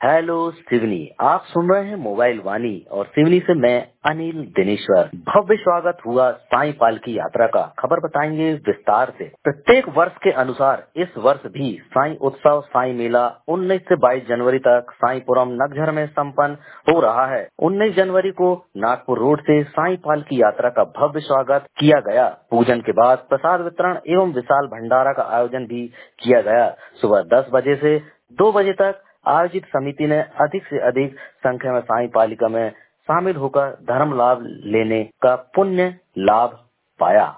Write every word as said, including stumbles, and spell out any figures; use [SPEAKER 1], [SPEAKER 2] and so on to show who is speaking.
[SPEAKER 1] Hello Seoni, आप सुन रहे हैं मोबाइल वाणी और सिवनी से मैं अनिल दिनेश्वर। भव्य स्वागत हुआ साईं पालकी यात्रा का, खबर बताएंगे विस्तार से। प्रत्येक वर्ष के अनुसार इस वर्ष भी साईं उत्सव साईं मेला उन्नीस से बाईस जनवरी तक साईंपुरम नगझर में संपन्न हो रहा है। उन्नीस जनवरी को नागपुर रोड से साईं पालकी यात्रा का भव्य स्वागत किया गया। पूजन के बाद प्रसाद वितरण एवं विशाल भंडारा का आयोजन भी किया गया। सुबह दस बजे से दो बजे तक आयोजित समिति ने अधिक से अधिक संख्या में साईं पालिका में शामिल होकर धर्म लाभ लेने का पुण्य लाभ पाया।